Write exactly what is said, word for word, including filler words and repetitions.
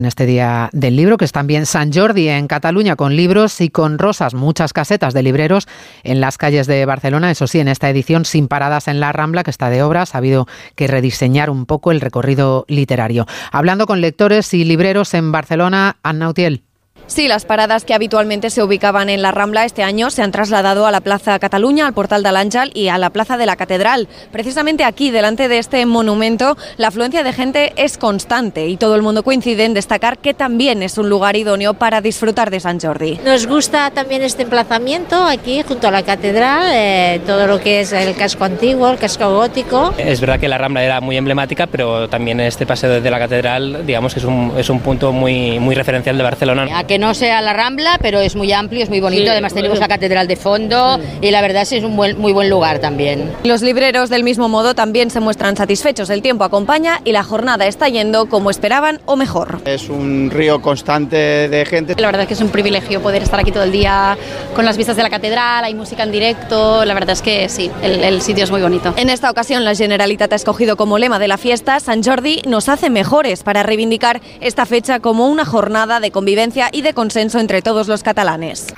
En este día del libro, que es también Sant Jordi en Cataluña, con libros y con rosas, muchas casetas de libreros en las calles de Barcelona. Eso sí, en esta edición sin paradas en la Rambla, que está de obras, ha habido que rediseñar un poco el recorrido literario. Hablando con lectores y libreros en Barcelona, Anna Utiel. Sí, las paradas que habitualmente se ubicaban en la Rambla este año se han trasladado a la Plaza Cataluña, al Portal de l'Àngel y a la Plaza de la Catedral. Precisamente aquí, delante de este monumento, la afluencia de gente es constante y todo el mundo coincide en destacar que también es un lugar idóneo para disfrutar de Sant Jordi. Nos gusta también este emplazamiento aquí junto a la Catedral, eh, todo lo que es el casco antiguo, el casco gótico. Es verdad que la Rambla era muy emblemática, pero también este paseo desde la Catedral, digamos que es un, es un punto muy, muy referencial de Barcelona. A que no sea la Rambla, pero es muy amplio, es muy bonito, sí, además tenemos la catedral de fondo y la verdad es que es un buen, muy buen lugar también. Los libreros del mismo modo también se muestran satisfechos, el tiempo acompaña y la jornada está yendo como esperaban o mejor. Es un río constante de gente. La verdad es que es un privilegio poder estar aquí todo el día con las vistas de la catedral, hay música en directo, la verdad es que sí, el, el sitio es muy bonito. En esta ocasión la Generalitat ha escogido como lema de la fiesta Sant Jordi nos hace mejores, para reivindicar esta fecha como una jornada de convivencia y de consenso entre todos los catalanes.